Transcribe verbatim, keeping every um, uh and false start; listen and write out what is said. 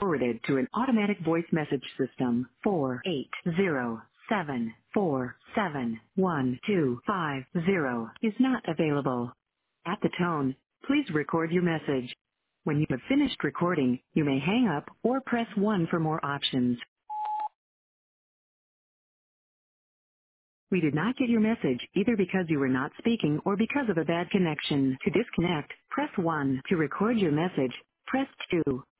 forwarded to an automatic voice message system. four eight zero seven four seven one two five zero is not available. At the tone, please record your message. When you have finished recording, you may hang up or press one for more options. We did not get your message either because you were not speaking or because of a bad connection. To disconnect, press one. To record your message, press two.